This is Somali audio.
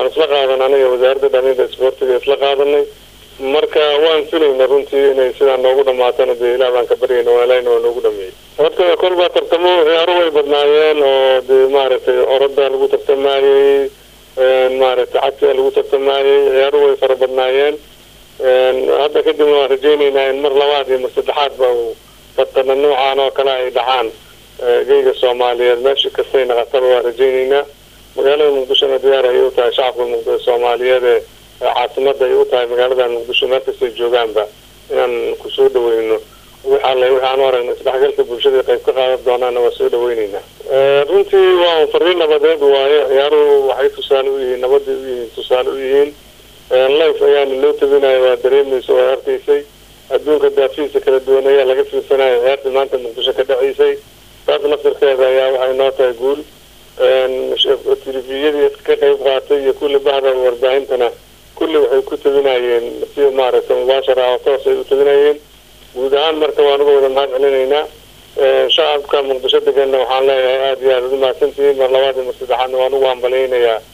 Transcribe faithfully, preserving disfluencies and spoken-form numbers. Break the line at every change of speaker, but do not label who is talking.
waan isla qaadanay aniga wasaaradda dhalinyarada isboortiga isla qaadanay marka waan filayna runtii inay sidaan noogu dhamaatana dee ilaah baan ka baryayna waalayna waa noogu dhameeyey horta kolba tartamo ciyaaro way badnaayeen oo dee maaragtay orodda lagu tartamayey maaragtay cagta lagu tartamayey ciyaaro way fara badnaayeen hadda kadib waan rajaynaynaa in mar labaad iyo mar saddexaad ba tartana noocaan oo kale ay dhacaan geyga Soomaaliyeed meesha kastay naqataba waan rajaynaynaa magaalada Muqdisho diyaar ay u tahay shacabka Muqdisho Soomaaliyeed ee caasimada ay u tahay magaalada Muqdisho marka ay joogaanba inaan ku soo dhaweyno waxa la waxaan aragnay isdhexgalka bulshada qayb ka qaadan doonaan waa soo dhaweynayna runtii waa fariin nabadeed waaye ciyaaro waxay tusaale u yihiin nabad u yihiin tusaale u yihiin life ayaan loo tabinayo waa dareemayso waa arkaysay adduunka daafiisa kala duwan ayaa laga fiirsanayo ciyaarta maanta Muqdisho ka dhacaysay taas naftirkeeda ayaa waxay noo tahay guul telefishinada ka qayb qaatay iyo kulli bahda warbaahintana kulli waxay ku tabinayeen si maaragtay mubaashara oo toos ay u tabinayeen guud ahaan marka waan uga wada mahad celinaynaa shacabka Muqdisho degan waxaan leeyahay aad iyo aad u mahadsantihiin mar labaad iyo mar saddexaad waan ugu hambaleynayaa